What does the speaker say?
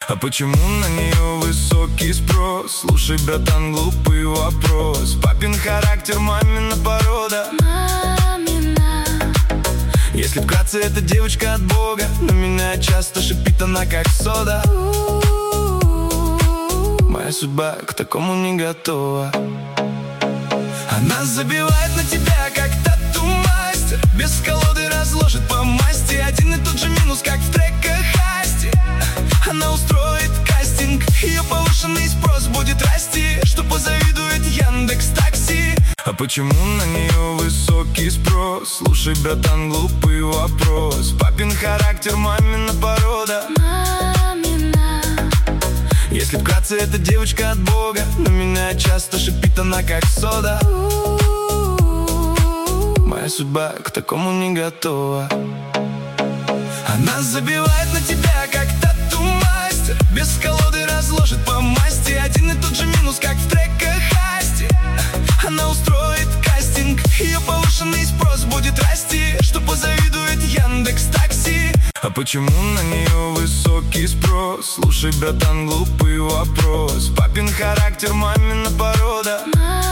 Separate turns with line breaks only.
А почему на нее высокий спрос? Слушай, братан, глупый вопрос. Папин характер, мамина порода.
Мамина.
Если вкратце, эта девочка от Бога, но меня часто шипит она как сода. Моя судьба к такому не готова. Она забивает на тебя, как тату-мастер. Без колоды разложит по масти. Один и тот же минус, как в треках Асти. Она устроит кастинг, ее повышенный спрос будет расти, что позавидует Яндекс.Такси. А почему на нее высокий спрос? Слушай, братан, глупый вопрос. Папин характер, мамина порода.
Мамина.
Если вкратце, эта девочка от Бога, но меня часто шипит она как сода. Моя судьба к такому не готова. Она забивает на тебя, как тату-мастер. Без колоды разложит по масти. Один и тот же минус, как в треках Асти. Она устроит кастинг, ее повышенный спрос будет расти, что позавидует Яндекс.Такси. А почему на нее высокий спрос? Слушай, братан, глупый вопрос. Папин характер, мамина порода.